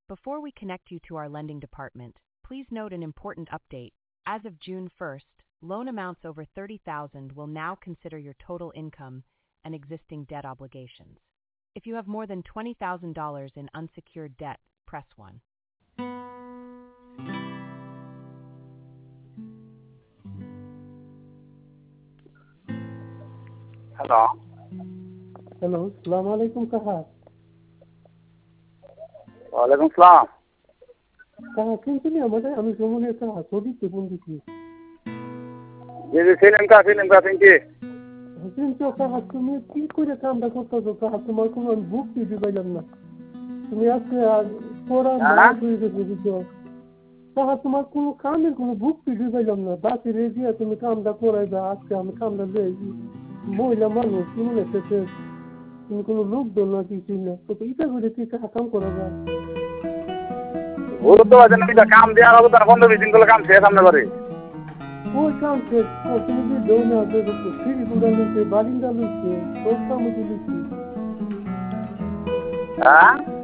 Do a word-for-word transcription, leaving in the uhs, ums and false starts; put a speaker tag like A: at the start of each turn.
A: Before we connect you to our lending department, please note an important update. As of June first, loan amounts over thirty thousand dollars will now consider your total income and existing debt obligations. If you have more than twenty thousand dollars in unsecured debt, press one.
B: Hello
C: hello, সালাম আলাইকুম কাহা।
B: ওয়ালাইকুম সালাম।
C: কাহা শুনছিলি আমাদের? আমি সুমনের কাহা সৌদিতে ফোন দিচ্ছি।
B: জি জি ছিলেন কা ছিলেন কা শুনছি।
C: শুনছো কাহা, তুমি কি করে কামটা করতেছো কাহা? তোমার কোনো আমি বুক দিতে পাইলাম না। তুমি আজকে পড়া মারা হয়ে গেছে বুঝছো কাহা, তোমার কোনো কামের কোনো বুক দিতে পাইলাম না। বাকি রেজিয়া তুমি কামটা করাই দাও। আজকে আমি কামটা লইছি, মহিলা মানুষ তুমি এসেছে, তুমি কোনো লোক দল না কিছু না, তো এটা করে কি কাহা কাম করা যায়?
B: ওর তো আছে না, কাম দেওয়ার হবে তার পনেরো বিশ দিন করলে কাম শেষ সামনে বাড়ি।
C: ওই কাম শেষ তুমি যে দেও না, ফিরি গুঁড়া লইছে, বালিন্দা লইছে, সব কামে দিয়েছি।
B: হ্যাঁ